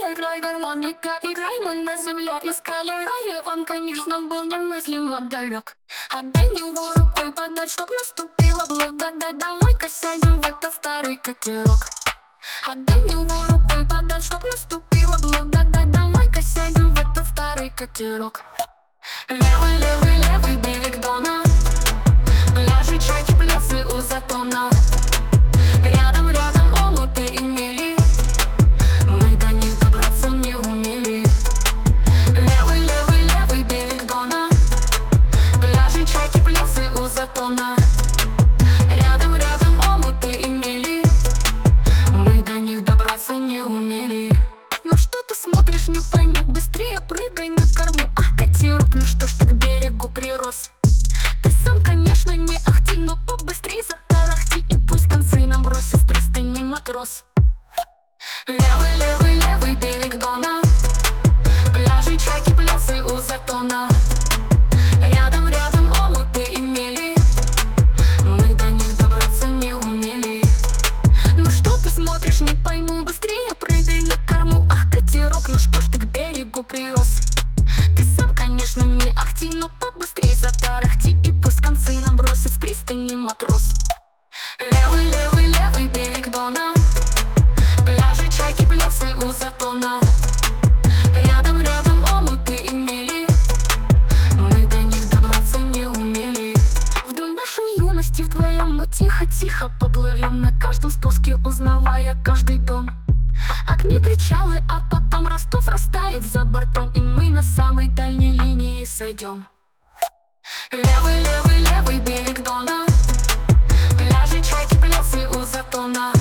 играй, гармоника, играй, мы на земле искали рай. Он, конечно, был немыслимо далек. Отдай его рукой подать, чтоб наступила благодать. Давай-ка сядем в этот старый катерок. Отдай его рукой подать, чтоб наступила благодать. Давай-ка сядем в этот старый катерок. Левый, левый, левый берег Дона, пляжи, чайки, плясы у затона. Рядом, рядом омуты и мели, мы до них добраться не умели. Левый, левый, левый берег Дона, пляжи, чайки, плясы у затона. Рядом, рядом омуты и мели, мы до них добраться не умели. Ну что ты смотришь, не пойму, быстрее прыгай на корму. Ах, катерок, ну что ж ты к берегу прирос? Ты сам, конечно, не ахти, но побыстрей затарахти, и пусть концы нам бросит в пристани матрос. Левый, левый, левый берег Дона, пляжи, чайки, плясы у затона. Рядом, рядом омуты и мели, мы до них добраться не умели. Ну что ты смотришь, не пойму, быстрее прыгай на корму. Ах, катерок, ну что ж ты к берегу прирос? Ты сам, конечно, не ахти, но побыстрей затарахти, и пусть концы нам бросит в пристани матрос. Левый, левый, левый берег Дона, пляжи, чайки, плясы у затона. Рядом, рядом омуты и мели, мы до них добраться не умели. Вдоль нашей юности вдвоем мы тихо-тихо поплывем, на каждом спуске узнавая каждый дом. Огни, причалы, а потом Ростов растает за бортом, и мы на самой дальней линии сойдем. Левый, левый, левый берег Дона, пляжи, чайки, плясы у затона.